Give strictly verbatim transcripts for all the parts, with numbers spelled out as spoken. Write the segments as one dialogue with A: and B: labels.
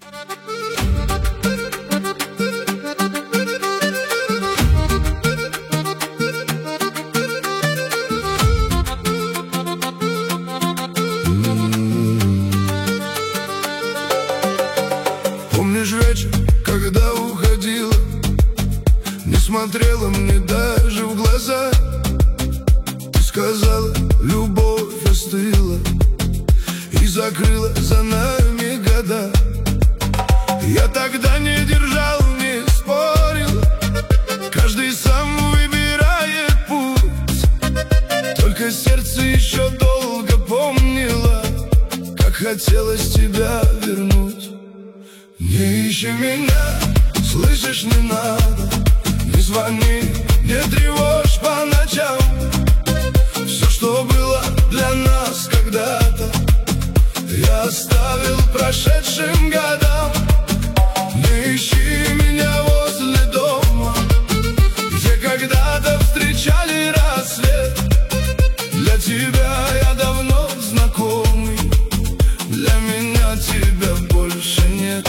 A: Помнишь вечер, когда уходила, не смотрела мне даже в глаза. Ты сказала, любовь остыла и закрыла за нами года. Я тогда не держал, не спорил, каждый сам выбирает путь. Только сердце еще долго помнило, как хотелось тебя вернуть. Не ищи меня, слышишь, не надо, не звони, не тревожь по ночам. Все, что было для нас когда-то, я оставил прошедшим годам. Не ищи меня возле дома, где когда-то встречали рассвет. Для тебя я давно знакомый, для меня тебя больше нет.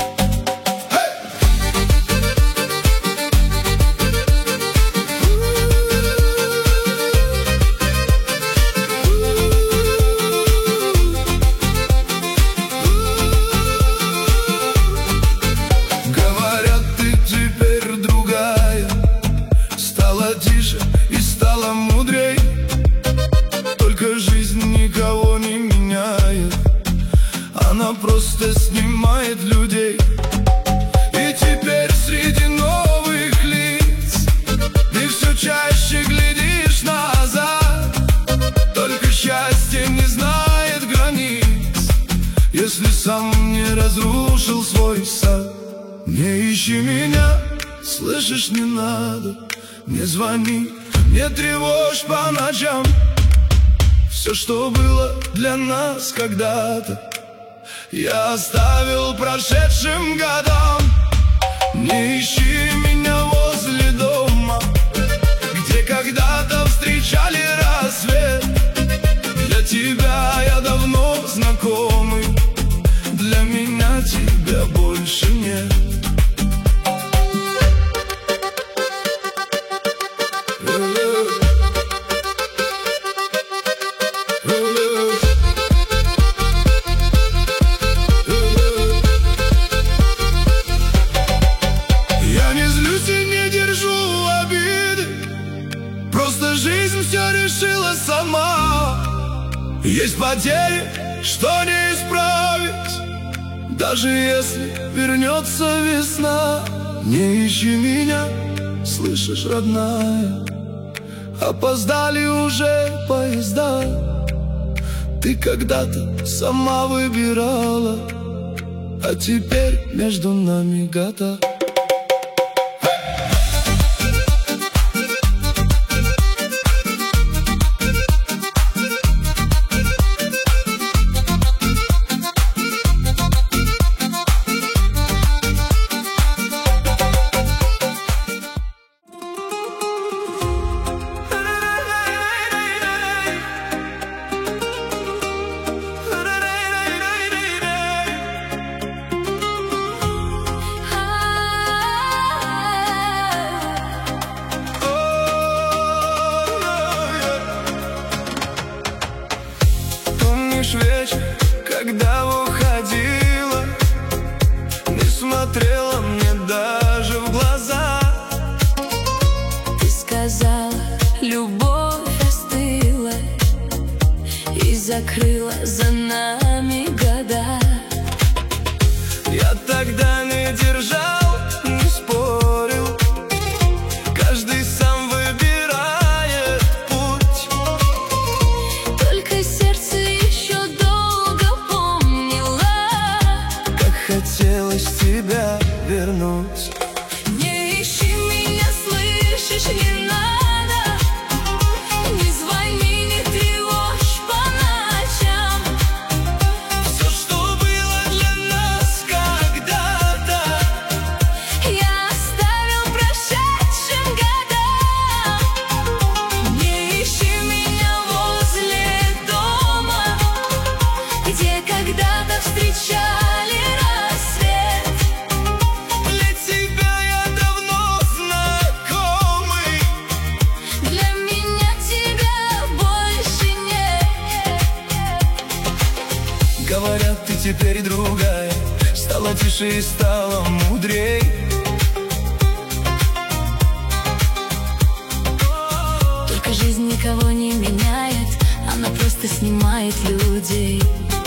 A: Тише и стала мудрей, только жизнь никого не меняет, она просто снимает людей. И теперь среди новых лиц ты все чаще глядишь назад. Только счастье не знает границ, если сам не разрушил свой сад. Не ищи меня, слышишь, не надо, не звони, не тревожь по ночам. Все, что было для нас когда-то, я оставил прошедшим годам. Не ищи меня возле дома, где когда-то встречали рассвет. Для тебя я давно знакомый, для меня тебя больше нет. Жизнь все решила сама. Есть потери, что не исправить, даже если вернется весна. Не ищи меня, слышишь, родная, опоздали уже поезда. Ты когда-то сама выбирала, а теперь между нами года. Вечер, когда уходила, не смотрела мне даже в глаза.
B: Ты сказала, любовь остыла и закрыла за нами года.
A: Я тогда не держал, не спорил, каждый сам выбирает путь.
B: Только сердце
A: хотелось тебя вернуть.
B: Не ищи меня, слышишь, не надо, не звони, не тревожь по ночам.
A: Все, что было для нас когда-то,
B: я оставил прошедшим годам. Не ищи меня возле дома, где когда-то встречали рассвет.
A: теперь другая, стала тише и стала мудрей.
B: Только жизнь никого не меняет, она просто снимает людей.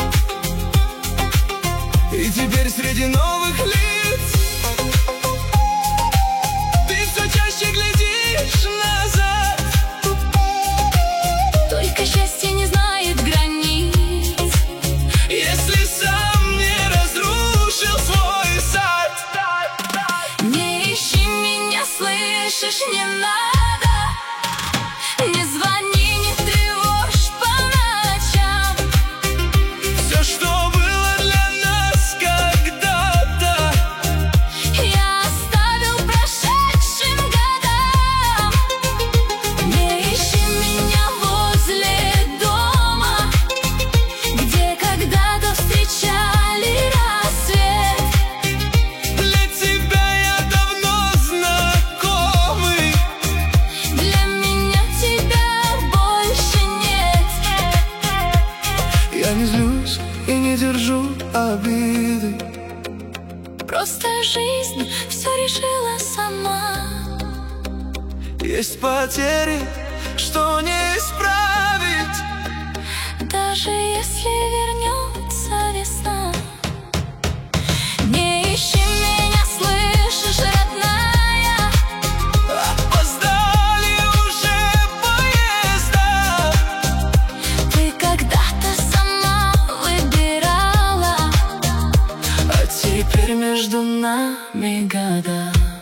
A: И теперь среди новых лиц ты все чаще глядишь назад.
B: Только счастье не знает границ,
A: если сам не разрушил свой сад.
B: не ищи меня, слышишь, не надо. Не звони, не тревожь по ночам.
A: Все, что было для нас когда-то,
B: Я оставил прошедшим годам. Не ищи меня возле дома, где когда-то встречали рассвет.
A: для тебя я давно знакомый.
B: Для меня тебя больше нет.
A: Я не злюсь и не держу обиды.
B: Просто жизнь все решила сама.
A: Есть потери, что не исправить.
B: Даже если вернется весна. Не ищи меня, слышишь, родная.
A: Опоздали уже поезда.
B: Ты когда-то сама выбирала,
A: А теперь
B: теперь между нами года.